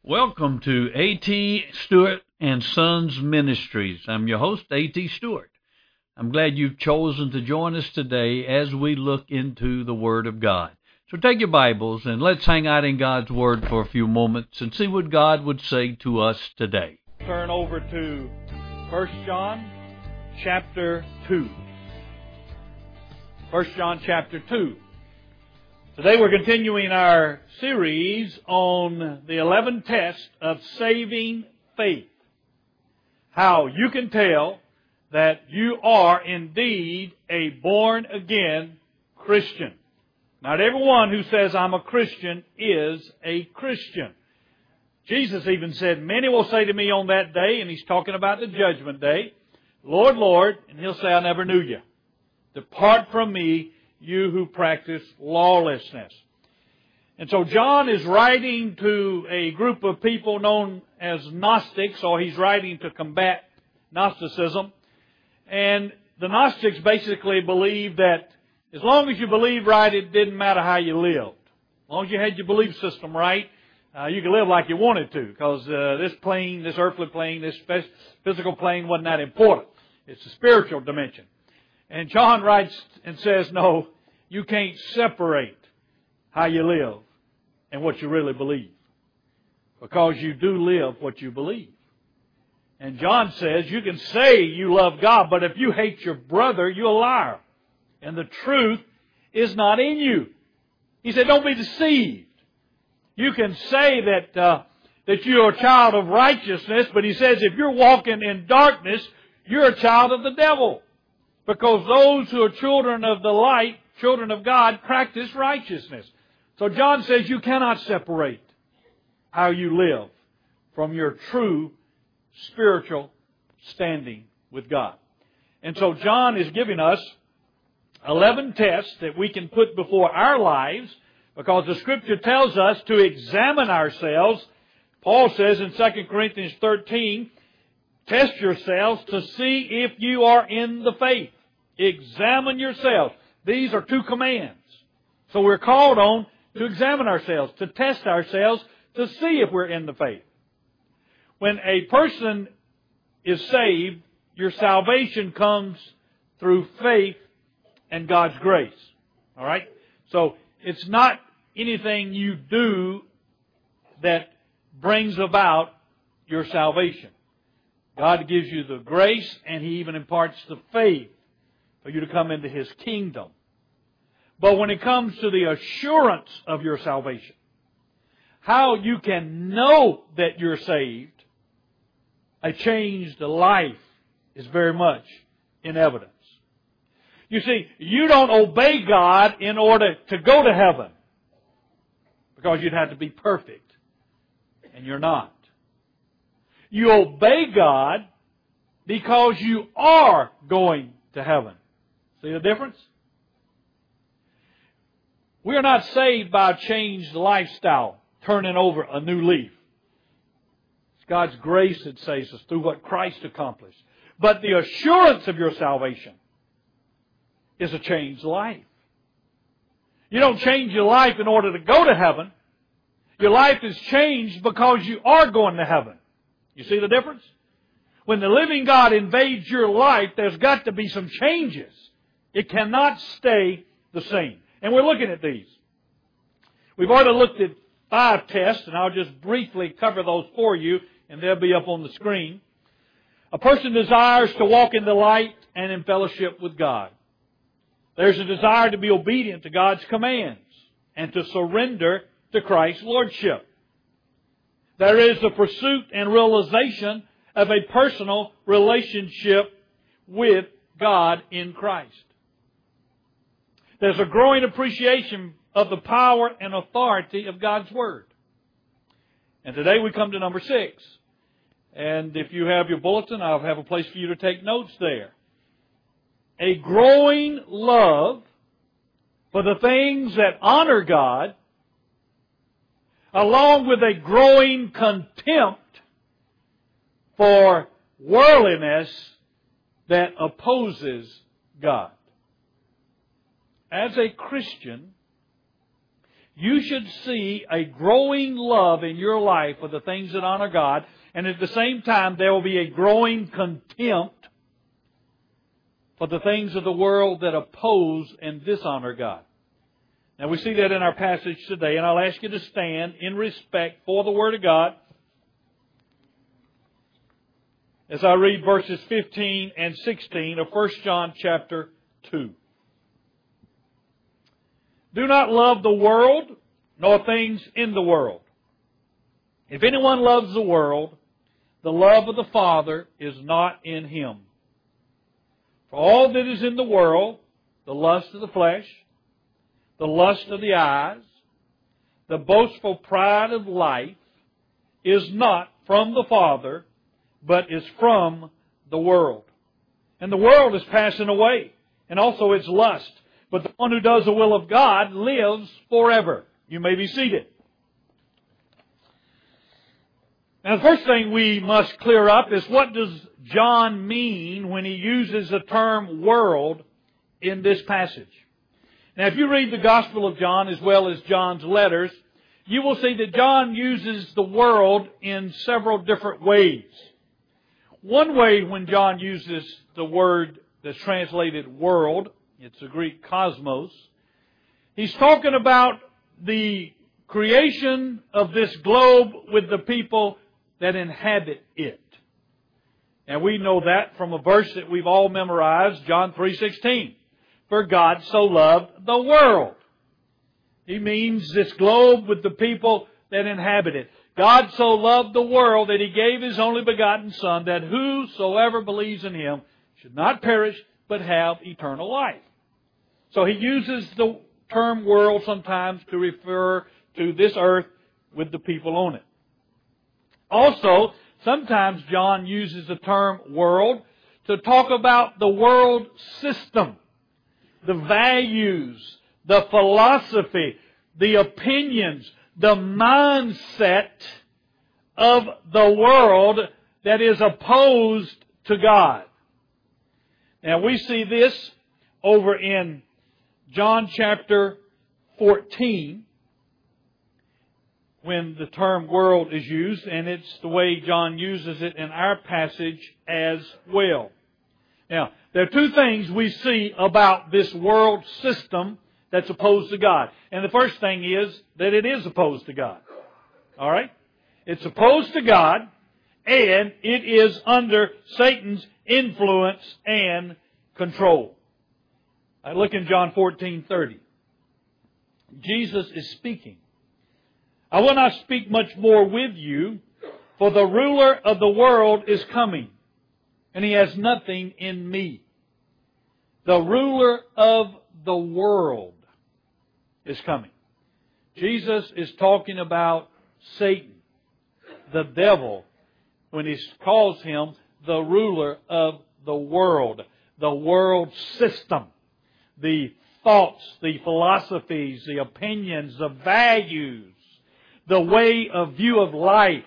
Welcome to A.T. Stewart and Sons Ministries. I'm your host, A.T. Stewart. I'm glad you've chosen to join us today as we look into the Word of God. So take your Bibles and let's hang out in God's Word for a few moments and see what God would say to us today. Turn over to 1 John chapter 2. 1 John chapter 2. Today we're continuing our series on the 11 tests of saving faith. How you can tell that you are indeed a born-again Christian. Not everyone who says, I'm a Christian, is a Christian. Jesus even said, many will say to me on that day, and He's talking about the judgment day, Lord, Lord, and He'll say, I never knew you. Depart from me, you who practice lawlessness. And so John is writing to a group of people known as Gnostics, or he's writing to combat Gnosticism. And the Gnostics basically believe that as long as you believe right, it didn't matter how you lived. As long as you had your belief system right, you could live like you wanted to, because this earthly plane, this physical plane wasn't that important. It's the spiritual dimension. And John writes and says, no, you can't separate how you live and what you really believe, because you do live what you believe. And John says you can say you love God, but if you hate your brother, you're a liar, and the truth is not in you. He said, don't be deceived. You can say that you're a child of righteousness, but he says if you're walking in darkness, you're a child of the devil. Because those who are children of the light, children of God, practice righteousness. So John says you cannot separate how you live from your true spiritual standing with God. And so John is giving us 11 tests that we can put before our lives, because the Scripture tells us to examine ourselves. Paul says in 2 Corinthians 13, test yourselves to see if you are in the faith. Examine yourselves. These are two commands. So we're called on to examine ourselves, to test ourselves, to see if we're in the faith. When a person is saved, your salvation comes through faith and God's grace. All right? So it's not anything you do that brings about your salvation. God gives you the grace, and He even imparts the faith for you to come into His kingdom. But when it comes to the assurance of your salvation, how you can know that you're saved, a changed life is very much in evidence. You see, you don't obey God in order to go to heaven, because you'd have to be perfect, and you're not. You obey God because you are going to heaven. See the difference? We are not saved by a changed lifestyle, turning over a new leaf. It's God's grace that saves us through what Christ accomplished. But the assurance of your salvation is a changed life. You don't change your life in order to go to heaven. Your life is changed because you are going to heaven. You see the difference? When the living God invades your life, there's got to be some changes. It cannot stay the same. And we're looking at these. We've already looked at 5 tests, and I'll just briefly cover those for you, and they'll be up on the screen. A person desires to walk in the light and in fellowship with God. There's a desire to be obedient to God's commands and to surrender to Christ's lordship. There is the pursuit and realization of a personal relationship with God in Christ. There's a growing appreciation of the power and authority of God's Word. And today we come to number 6. And if you have your bulletin, I'll have a place for you to take notes there. A growing love for the things that honor God, along with a growing contempt for worldliness that opposes God. As a Christian, you should see a growing love in your life for the things that honor God, and at the same time there will be a growing contempt for the things of the world that oppose and dishonor God. Now we see that in our passage today, and I'll ask you to stand in respect for the Word of God as I read verses 15 and 16 of 1 John chapter 2. Do not love the world, nor things in the world. If anyone loves the world, the love of the Father is not in him. For all that is in the world, the lust of the flesh, the lust of the eyes, the boastful pride of life, is not from the Father, but is from the world. And the world is passing away, and also its lust. But the one who does the will of God lives forever. You may be seated. Now the first thing we must clear up is, what does John mean when he uses the term world in this passage? Now if you read the Gospel of John as well as John's letters, you will see that John uses the world in several different ways. One way when John uses the word that's translated world, it's the Greek cosmos, he's talking about the creation of this globe with the people that inhabit it. And we know that from a verse that we've all memorized, John 3:16. For God so loved the world. He means this globe with the people that inhabit it. God so loved the world that He gave His only begotten Son, that whosoever believes in Him should not perish, but have eternal life. So He uses the term world sometimes to refer to this earth with the people on it. Also, sometimes John uses the term world to talk about the world system, the values, the philosophy, the opinions, the mindset of the world that is opposed to God. Now we see this over in John chapter 14 when the term world is used, and it's the way John uses it in our passage as well. Now, there are two things we see about this world system that's opposed to God. And the first thing is that it is opposed to God. All right? It's opposed to God, and it is under Satan's influence and control. I look in John 14:30. Jesus is speaking. I will not speak much more with you, for the ruler of the world is coming, and he has nothing in me. The ruler of the world is coming. Jesus is talking about Satan, the devil, when He calls him the ruler of the world system, the thoughts, the philosophies, the opinions, the values, the way of view of life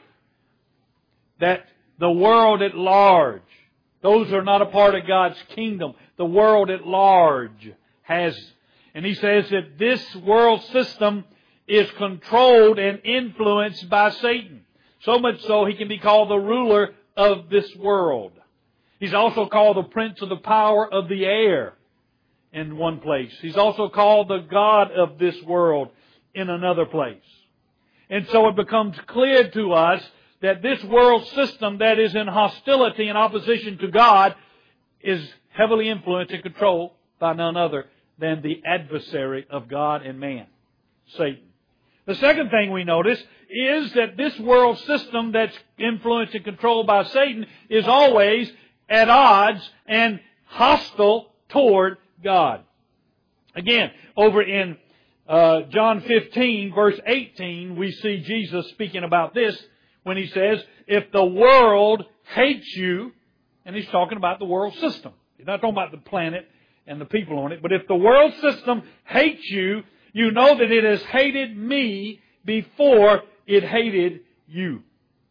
that the world at large, those are not a part of God's kingdom. The world at large has. And He says that this world system is controlled and influenced by Satan. So much so he can be called the ruler of this world. He's also called the prince of the power of the air in one place. He's also called the God of this world in another place. And so it becomes clear to us that this world system that is in hostility and opposition to God is heavily influenced and controlled by none other than the adversary of God and man, Satan. The second thing we notice is that this world system that's influenced and controlled by Satan is always at odds and hostile toward God. Again, over in John 15, verse 18, we see Jesus speaking about this when He says, if the world hates you, and He's talking about the world system. He's not talking about the planet and the people on it, but if the world system hates you, you know that it has hated me before it hated you.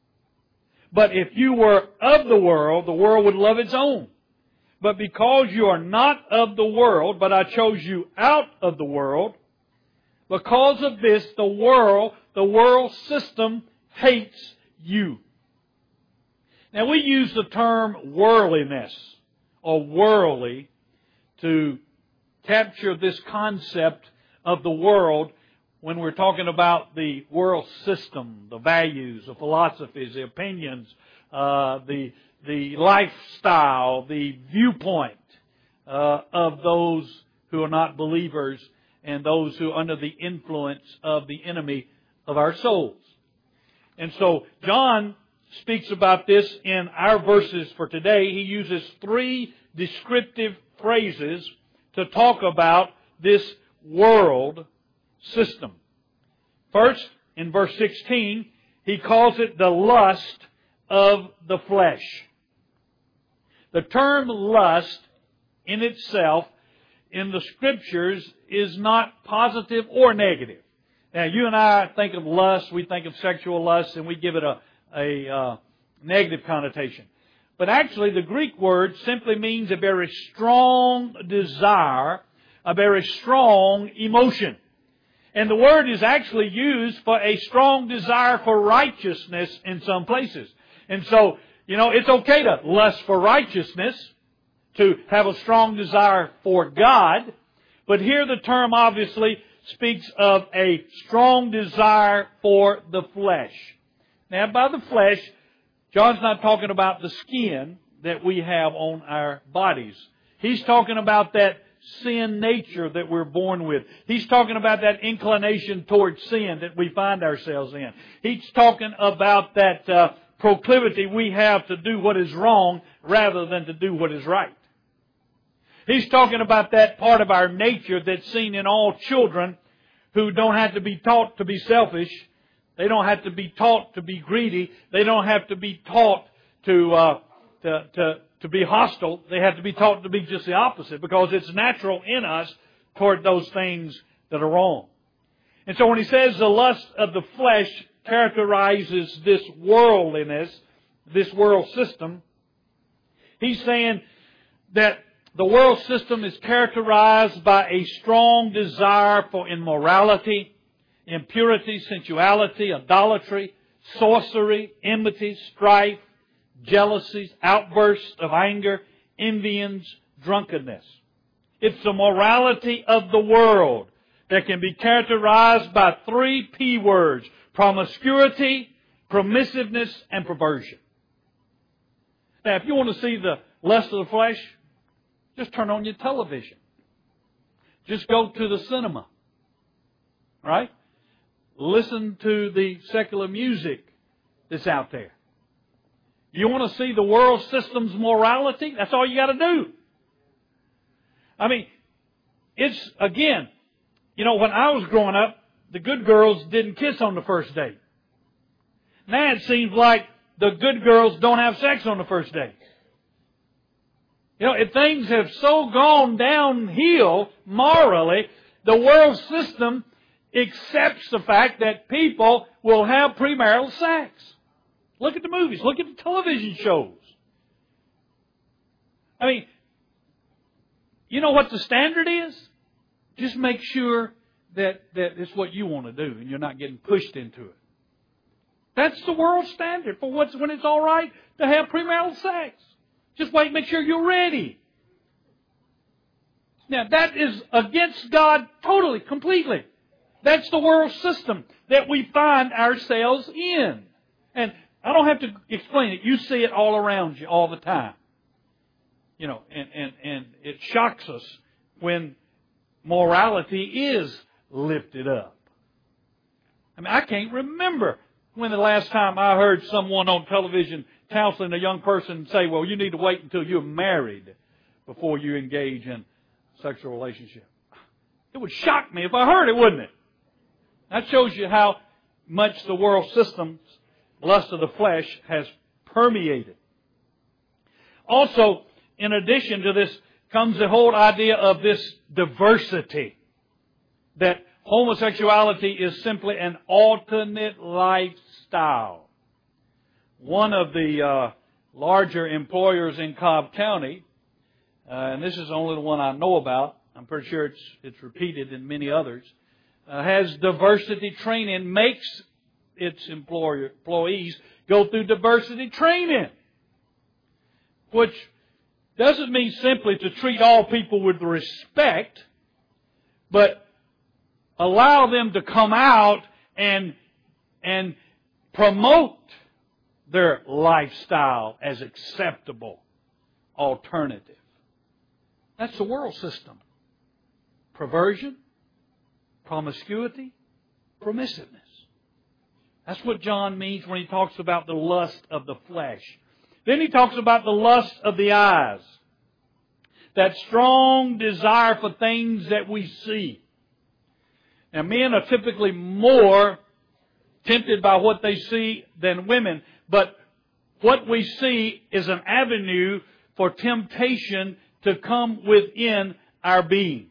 But if you were of the world would love its own. But because you are not of the world, but I chose you out of the world, Because of this, the world system hates you. Now we use the term worldliness or worldly to capture this concept of the world when we're talking about the world system, the values, the philosophies, the opinions, the lifestyle, the viewpoint of those who are not believers and those who are under the influence of the enemy of our souls. And so John speaks about this in our verses for today. He uses 3 descriptive phrases to talk about this world system. First, in verse 16, he calls it the lust of the flesh. The term lust in itself in the Scriptures is not positive or negative. Now, you and I think of lust, we think of sexual lust, and we give it a negative connotation. But actually, the Greek word simply means a very strong desire, a very strong emotion. And the word is actually used for a strong desire for righteousness in some places. And so, it's okay to lust for righteousness, to have a strong desire for God. But here the term obviously speaks of a strong desire for the flesh. Now, by the flesh, John's not talking about the skin that we have on our bodies. He's talking about that sin nature that we're born with. He's talking about that inclination towards sin that we find ourselves in. He's talking about that proclivity we have to do what is wrong rather than to do what is right. He's talking about that part of our nature that's seen in all children who don't have to be taught to be selfish. They don't have to be taught to be greedy. They don't have to be taught to be hostile. They have to be taught to be just the opposite, because it's natural in us toward those things that are wrong. And so when he says the lust of the flesh characterizes this worldliness, this world system, he's saying that the world system is characterized by a strong desire for immorality, impurity, sensuality, idolatry, sorcery, enmity, strife, jealousies, outbursts of anger, envyings, drunkenness. It's the morality of the world that can be characterized by 3 P words: promiscuity, permissiveness, and perversion. Now, if you want to see the lust of the flesh, just turn on your television. Just go to the cinema. Right? Listen to the secular music that's out there. You want to see the world system's morality? That's all you got to do. I mean, it's, again, when I was growing up, the good girls didn't kiss on the first date. Now it seems like the good girls don't have sex on the first date. If things have so gone downhill morally, the world system accepts the fact that people will have premarital sex. Look at the movies. Look at the television shows. I mean, you know what the standard is? Just make sure that it's what you want to do and you're not getting pushed into it. That's the world standard for when it's all right to have premarital sex. Just wait and make sure you're ready. Now, that is against God totally, completely. That's the world system that we find ourselves in. And I don't have to explain it. You see it all around you all the time. And it shocks us when morality is lifted up. I mean, I can't remember when the last time I heard someone on television counseling a young person say, well, you need to wait until you're married before you engage in a sexual relationship. It would shock me if I heard it, wouldn't it? That shows you how much the world system's lust of the flesh has permeated. Also, in addition to this comes the whole idea of this diversity. That homosexuality is simply an alternate lifestyle. One of the larger employers in Cobb County, and this is only the one I know about, I'm pretty sure it's repeated in many others, has diversity training, makes its employees go through diversity training. Which doesn't mean simply to treat all people with respect, but allow them to come out and promote their lifestyle as acceptable alternative. That's the world system. Perversion, promiscuity, permissiveness. That's what John means when he talks about the lust of the flesh. Then he talks about the lust of the eyes. That strong desire for things that we see. Now, men are typically more tempted by what they see than women, but what we see is an avenue for temptation to come within our being.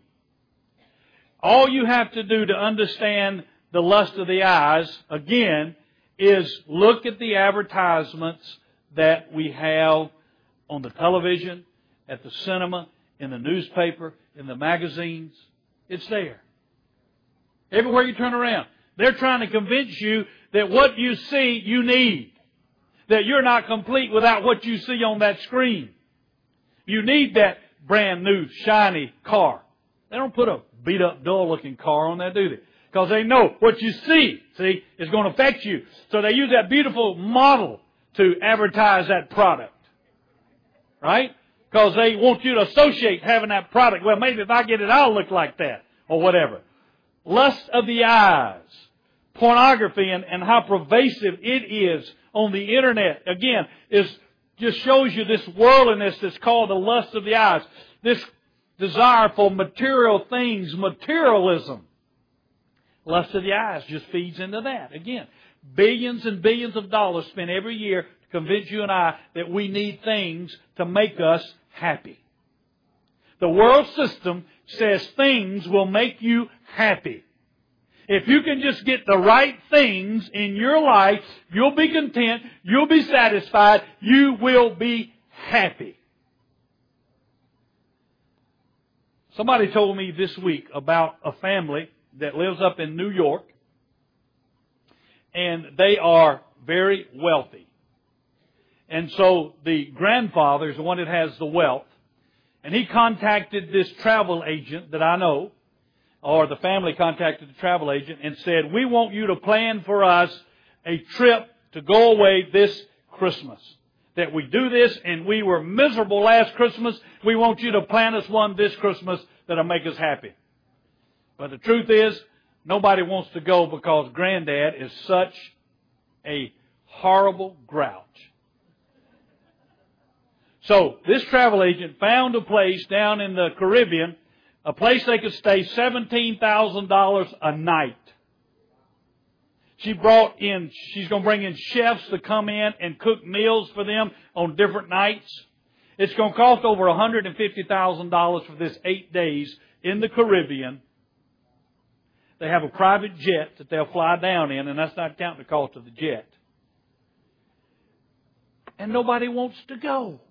All you have to do to understand the lust of the eyes, again, is look at the advertisements that we have on the television, at the cinema, in the newspaper, in the magazines. It's there. Everywhere you turn around. They're trying to convince you that what you see, you need. That you're not complete without what you see on that screen. You need that brand new, shiny car. They don't put a beat up, dull looking car on there, do they? Because they know what you see, is going to affect you. So they use that beautiful model to advertise that product. Right? Because they want you to associate having that product. Well, maybe if I get it, I'll look like that. Or whatever. Lust of the eyes. Pornography and how pervasive it is on the internet. Again, just shows you this worldliness that's called the lust of the eyes. This desire for material things, materialism. Lust of the eyes just feeds into that. Again, billions and billions of dollars spent every year to convince you and I that we need things to make us happy. The world system says things will make you happy. If you can just get the right things in your life, you'll be content, you'll be satisfied, you will be happy. Somebody told me this week about a family that lives up in New York, and they are very wealthy. And so the grandfather is the one that has the wealth, and he contacted this travel agent that I know, or the family contacted the travel agent and said, we want you to plan for us a trip to go away this Christmas. That we do this and we were miserable last Christmas. We want you to plan us one this Christmas that'll make us happy. But the truth is, nobody wants to go because Granddad is such a horrible grouch. So this travel agent found a place down in the Caribbean, a place they could stay $17,000 a night. She's going to bring in chefs to come in and cook meals for them on different nights. It's going to cost over $150,000 for this 8 days in the Caribbean. They have a private jet that they'll fly down in, and that's not counting the cost of the jet. And nobody wants to go.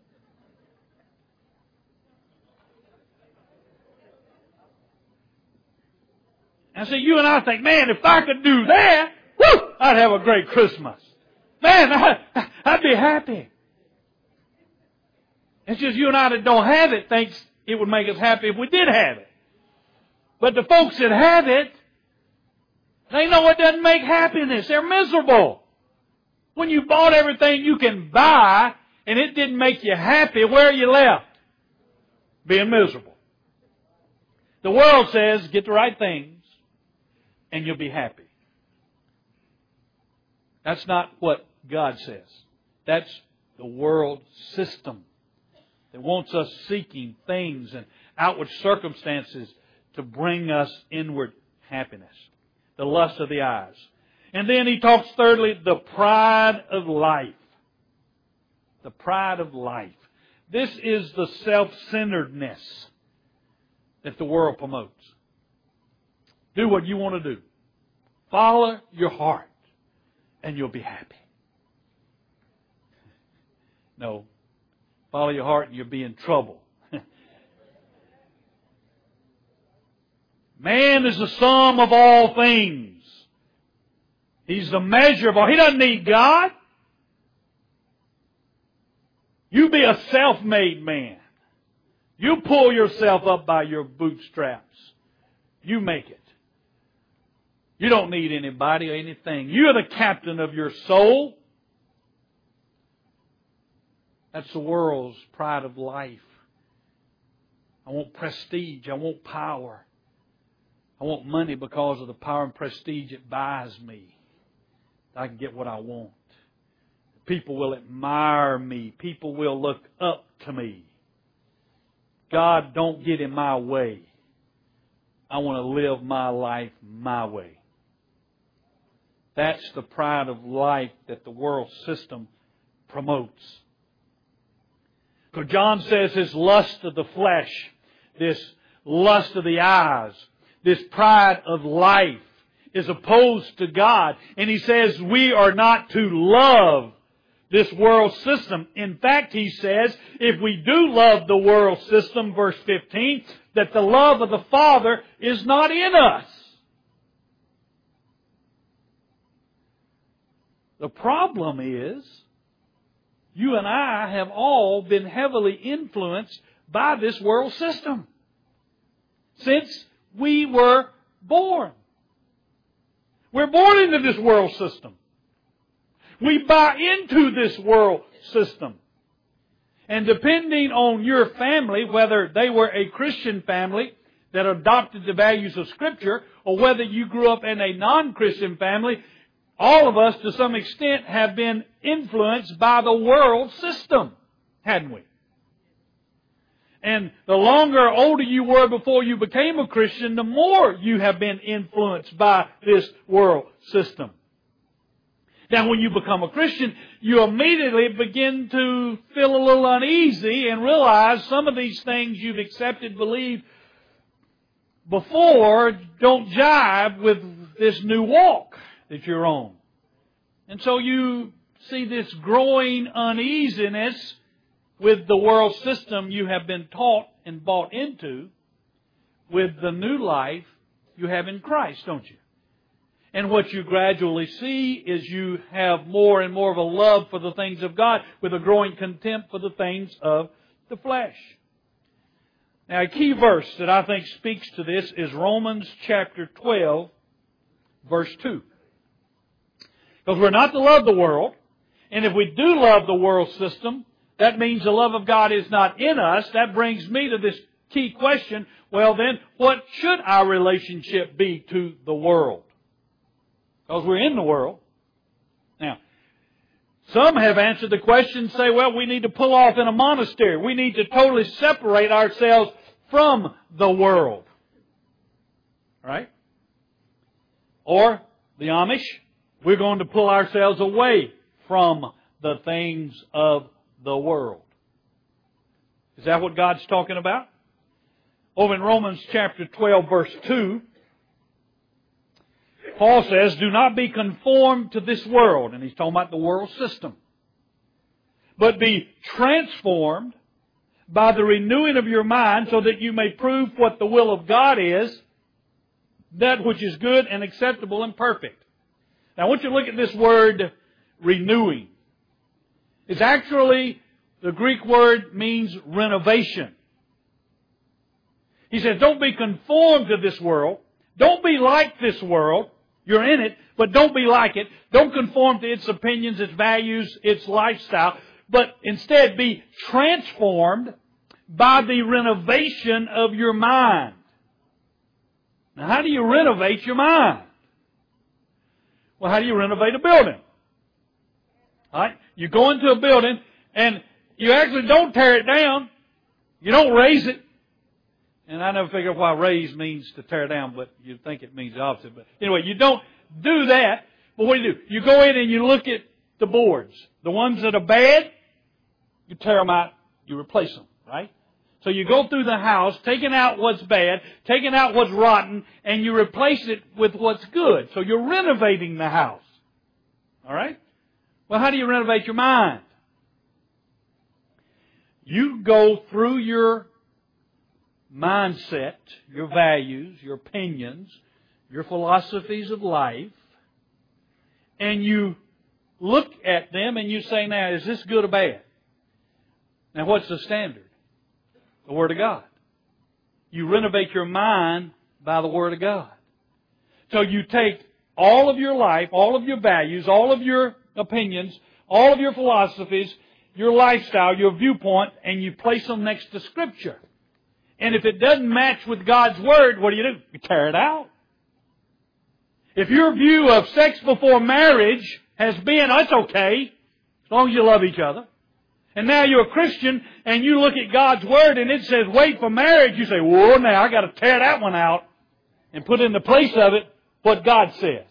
And so you and I think, man, if I could do that, whoo, I'd have a great Christmas. Man, I'd be happy. It's just you and I that don't have it thinks it would make us happy if we did have it. But the folks that have it, they know it doesn't make happiness. They're miserable. When you bought everything you can buy and it didn't make you happy, where are you left? Being miserable. The world says, get the right things and you'll be happy. That's not what God says. That's the world system that wants us seeking things and outward circumstances to bring us inward happiness. The lust of the eyes. And then he talks thirdly, the pride of life. The pride of life. This is the self-centeredness that the world promotes. Do what you want to do. Follow your heart and you'll be happy. No. Follow your heart and you'll be in trouble. Man is the sum of all things. He's the measure of all. He doesn't need God. You be a self-made man. You pull yourself up by your bootstraps. You make it. You don't need anybody or anything. You're the captain of your soul. That's the world's pride of life. I want prestige. I want power. I want money because of the power and prestige it buys me. I can get what I want. People will admire me. People will look up to me. God, don't get in my way. I want to live my life my way. That's the pride of life that the world system promotes. So John says this lust of the flesh, this lust of the eyes, this pride of life is opposed to God. And he says we are not to love this world system. In fact, he says, if we do love the world system, verse 15, that the love of the Father is not in us. The problem is, you and I have all been heavily influenced by this world system since we were born. We're born into this world system. We buy into this world system. And depending on your family, whether they were a Christian family that adopted the values of Scripture, or whether you grew up in a non-Christian family, all of us to some extent have been influenced by the world system, hadn't we? And the longer or older you were before you became a Christian, the more you have been influenced by this world system. Now, when you become a Christian, you immediately begin to feel a little uneasy and realize some of these things you've accepted, believed before don't jive with this new walk that you're on. And so you see this growing uneasiness with the world system you have been taught and bought into with the new life you have in Christ, don't you? And what you gradually see is you have more and more of a love for the things of God with a growing contempt for the things of the flesh. Now, a key verse that I think speaks to this is Romans chapter 12, verse 2. Because we're not to love the world, and if we do love the world system, that means the love of God is not in us. That brings me to this key question. Well then, what should our relationship be to the world? Because we're in the world. Now, some have answered the question and say, well, we need to pull off in a monastery. We need to totally separate ourselves from the world. Right? Or the Amish, we're going to pull ourselves away from the things of the world. Is that what God's talking about? Over in Romans chapter 12, verse 2, Paul says, do not be conformed to this world. And he's talking about the world system. But be transformed by the renewing of your mind so that you may prove what the will of God is, that which is good and acceptable and perfect. Now I want you to look at this word renewing. It's actually, the Greek word means renovation. He says, don't be conformed to this world. Don't be like this world. You're in it, but don't be like it. Don't conform to its opinions, its values, its lifestyle. But instead be transformed by the renovation of your mind. Now, how do you renovate your mind? Well, how do you renovate a building? All right? You go into a building and you actually don't tear it down. You don't raise it. And I never figured out why raise means to tear down, but you'd think it means the opposite. But anyway, you don't do that. But what do? You go in and you look at the boards. The ones that are bad, you tear them out, you replace them, right? So you go through the house, taking out what's bad, taking out what's rotten, and you replace it with what's good. So you're renovating the house. All right? Well, how do you renovate your mind? You go through your mindset, your values, your opinions, your philosophies of life, and you look at them and you say, now, is this good or bad? Now, what's the standard? The Word of God. You renovate your mind by the Word of God. So you take all of your life, all of your values, all of your opinions, all of your philosophies, your lifestyle, your viewpoint, and you place them next to Scripture. And if it doesn't match with God's Word, what do? You tear it out. If your view of sex before marriage has been, oh, it's okay, as long as you love each other, and now you're a Christian and you look at God's Word and it says wait for marriage, you say, whoa, now I got to tear that one out and put in the place of it what God says.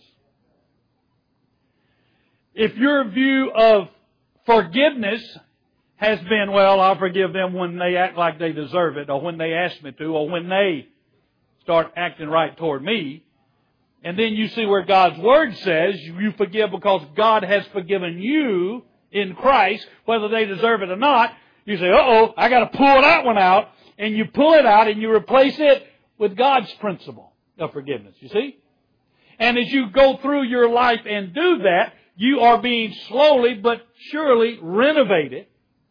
If your view of forgiveness has been, well, I'll forgive them when they act like they deserve it, or when they ask me to, or when they start acting right toward me, and then you see where God's Word says you forgive because God has forgiven you in Christ, whether they deserve it or not, you say, uh-oh, I got to pull that one out, and you pull it out and you replace it with God's principle of forgiveness, you see? And as you go through your life and do that, you are being slowly but surely renovated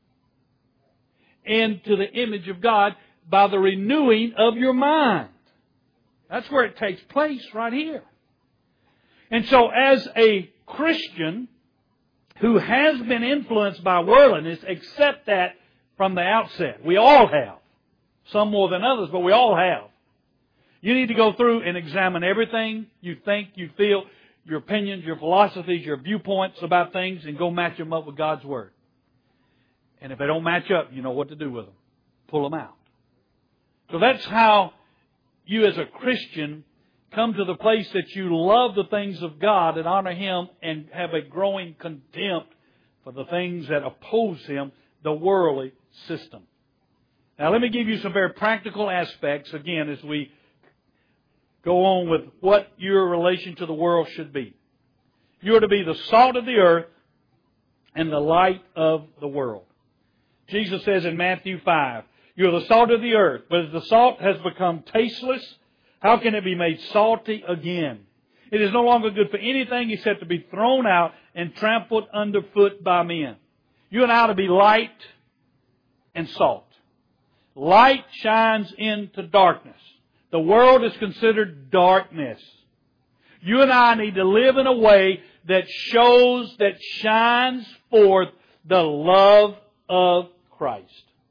into the image of God by the renewing of your mind. That's where it takes place, right here. And so as a Christian who has been influenced by worldliness, accept that from the outset. We all have. Some more than others, but we all have. You need to go through and examine everything you think, you feel, your opinions, your philosophies, your viewpoints about things, and go match them up with God's Word. And if they don't match up, you know what to do with them. Pull them out. So that's how you as a Christian come to the place that you love the things of God and honor Him and have a growing contempt for the things that oppose Him, the worldly system. Now let me give you some very practical aspects, again, as we go on with what your relation to the world should be. You are to be the salt of the earth and the light of the world. Jesus says in Matthew 5, you are the salt of the earth, but as the salt has become tasteless, how can it be made salty again? It is no longer good for anything except to be thrown out and trampled underfoot by men. You and I are to be light and salt. Light shines into darkness. The world is considered darkness. You and I need to live in a way that shows, that shines forth the love of Christ.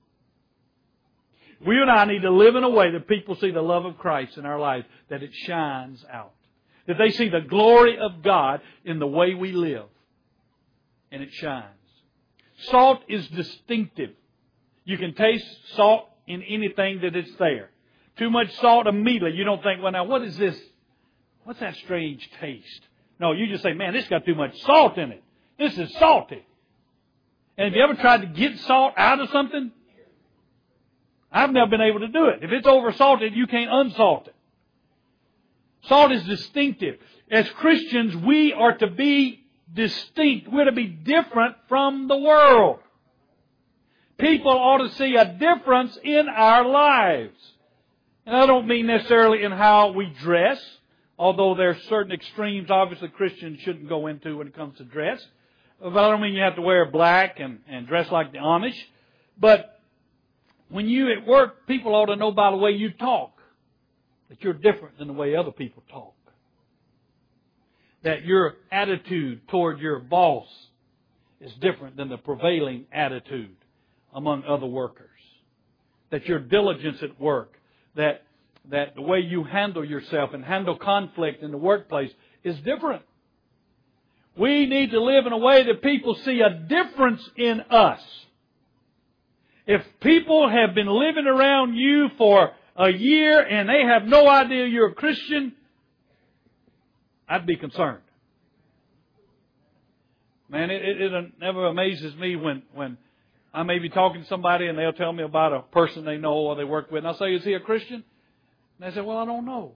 We and I need to live in a way that people see the love of Christ in our life, that it shines out. That they see the glory of God in the way we live. And it shines. Salt is distinctive. You can taste salt in anything that is there. Too much salt immediately. You don't think, well, now, what is this? What's that strange taste? No, you just say, man, this got too much salt in it. This is salty. And have you ever tried to get salt out of something? I've never been able to do it. If it's over-salted, you can't unsalt it. Salt is distinctive. As Christians, we are to be distinct. We're to be different from the world. People ought to see a difference in our lives. And I don't mean necessarily in how we dress, although there are certain extremes obviously Christians shouldn't go into when it comes to dress. But I don't mean you have to wear black and dress like the Amish. But when you at work, people ought to know by the way you talk that you're different than the way other people talk. That your attitude toward your boss is different than the prevailing attitude among other workers. That your diligence at work, that the way you handle yourself and handle conflict in the workplace is different. We need to live in a way that people see a difference in us. If people have been living around you for a year and they have no idea you're a Christian, I'd be concerned. Man, it never amazes me when I may be talking to somebody and they'll tell me about a person they know or they work with. And I'll say, is he a Christian? And they say, well, I don't know.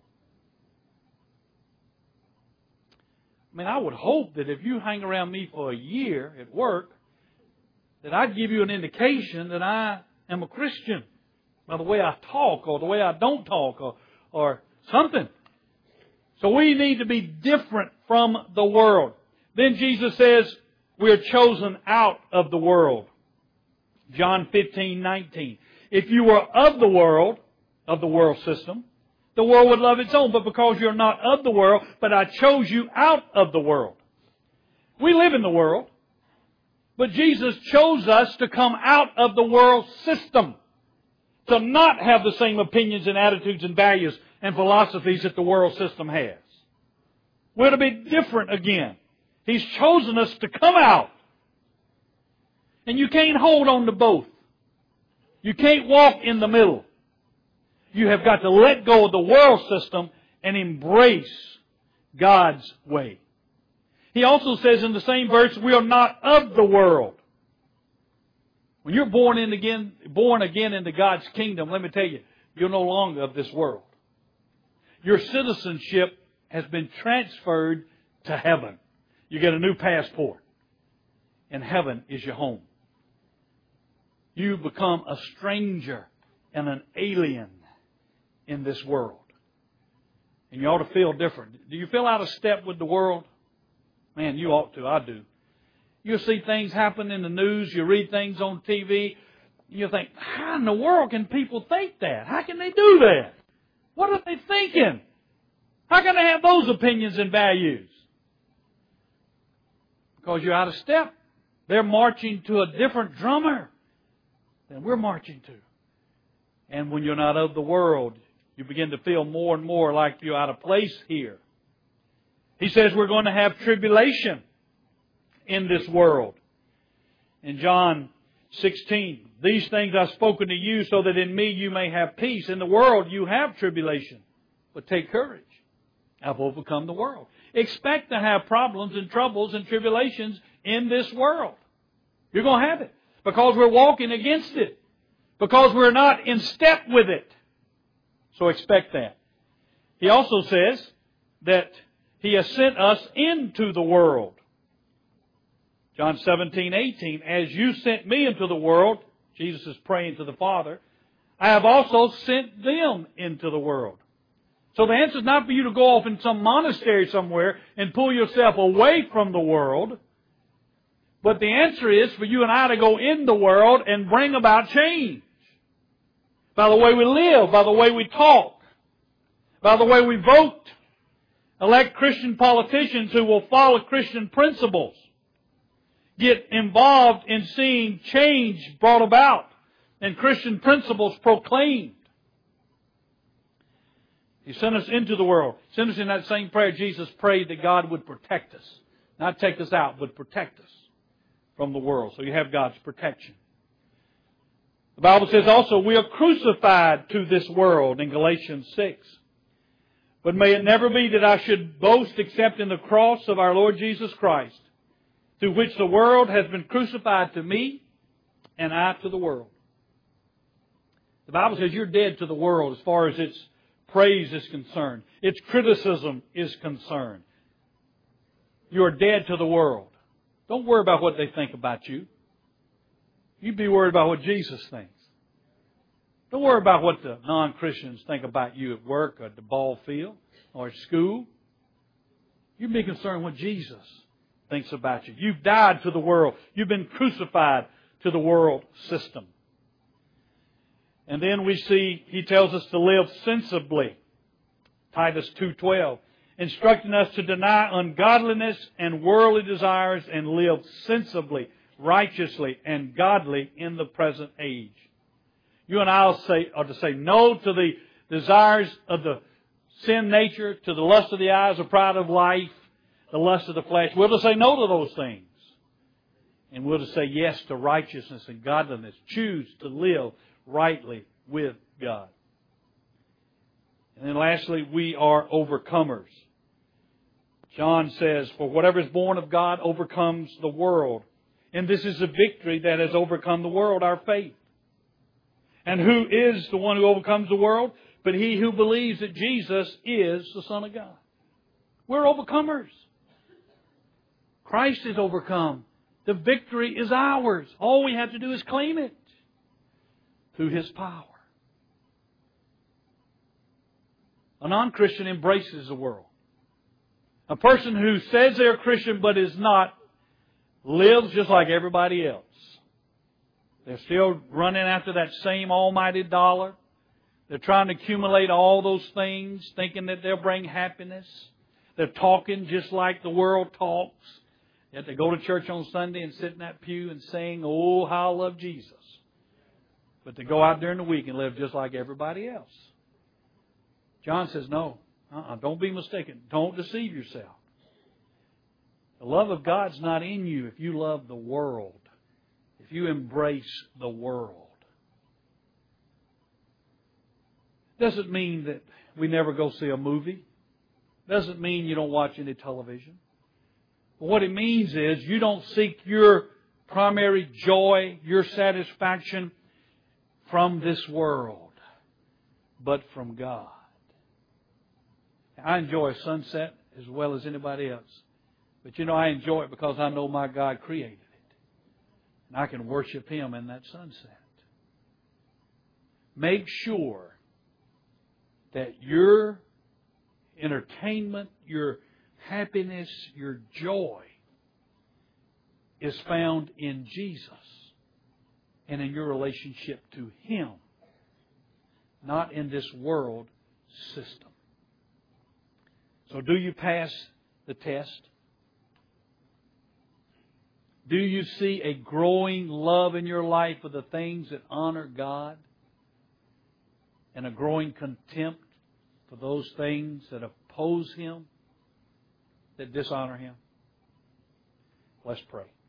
I mean, I would hope that if you hang around me for a year at work, that I'd give you an indication that I am a Christian. by the way I talk or the way I don't talk or something. So we need to be different from the world. Then Jesus says we are chosen out of the world. John 15:19. If you were of the world system, the world would love its own. But because you're not of the world, but I chose you out of the world. We live in the world. But Jesus chose us to come out of the world system. To not have the same opinions and attitudes and values and philosophies that the world system has. We're to be different again. He's chosen us to come out. And you can't hold on to both. You can't walk in the middle. You have got to let go of the world system and embrace God's way. He also says in the same verse, we are not of the world. When you're born again into God's kingdom, let me tell you, you're no longer of this world. Your citizenship has been transferred to heaven. You get a new passport. And heaven is your home. You become a stranger and an alien in this world. And you ought to feel different. Do you feel out of step with the world? Man, you ought to. I do. You see things happen in the news. You read things on TV. You think, how in the world can people think that? How can they do that? What are they thinking? How can they have those opinions and values? Because you're out of step. They're marching to a different drummer than we're marching to. And when you're not of the world, you begin to feel more and more like you're out of place here. He says we're going to have tribulation in this world. In John 16, these things I've spoken to you so that in me you may have peace. In the world you have tribulation. But take courage. I've overcome the world. Expect to have problems and troubles and tribulations in this world. You're going to have it. Because we're walking against it. Because we're not in step with it. So expect that. He also says that He has sent us into the world. John 17:18, as you sent me into the world, Jesus is praying to the Father, I have also sent them into the world. So the answer is not for you to go off in some monastery somewhere and pull yourself away from the world. But the answer is for you and I to go in the world and bring about change. By the way we live, by the way we talk, by the way we vote. Elect Christian politicians who will follow Christian principles. Get involved in seeing change brought about and Christian principles proclaimed. He sent us into the world. Sent us in that same prayer. Jesus prayed that God would protect us. Not take us out, but protect us from the world. So you have God's protection. The Bible says also we are crucified to this world in Galatians 6. But may it never be that I should boast except in the cross of our Lord Jesus Christ, through which the world has been crucified to me and I to the world. The Bible says you're dead to the world as far as its praise is concerned. Its criticism is concerned. You are dead to the world. Don't worry about what they think about you. You be worried about what Jesus thinks. Don't worry about what the non-Christians think about you at work or at the ball field or at school. You be concerned what Jesus thinks about you. You've died to the world. You've been crucified to the world system. And then we see He tells us to live sensibly. Titus 2:12. Instructing us to deny ungodliness and worldly desires and live sensibly, righteously, and godly in the present age. You and I are to say no to the desires of the sin nature, to the lust of the eyes, the pride of life, the lust of the flesh. We're to say no to those things. And we're to say yes to righteousness and godliness. Choose to live rightly with God. And then lastly, we are overcomers. John says, for whatever is born of God overcomes the world. And this is a victory that has overcome the world, our faith. And who is the one who overcomes the world? But he who believes that Jesus is the Son of God. We're overcomers. Christ is overcome. The victory is ours. All we have to do is claim it through His power. A non-Christian embraces the world. A person who says they're a Christian but is not lives just like everybody else. They're still running after that same almighty dollar. They're trying to accumulate all those things, thinking that they'll bring happiness. They're talking just like the world talks. Yet they go to church on Sunday and sit in that pew and sing, "Oh, how I love Jesus." But they go out during the week and live just like everybody else. John says, no, don't be mistaken. Don't deceive yourself. The love of God's not in you if you love the world, if you embrace the world. Doesn't mean that we never go see a movie. Doesn't mean you don't watch any television. But what it means is you don't seek your primary joy, your satisfaction from this world, but from God. I enjoy a sunset as well as anybody else. But I enjoy it because I know my God created it. And I can worship Him in that sunset. Make sure that your entertainment, your happiness, your joy is found in Jesus and in your relationship to Him, not in this world system. So do you pass the test? Do you see a growing love in your life for the things that honor God? And a growing contempt for those things that oppose Him, that dishonor Him? Let's pray.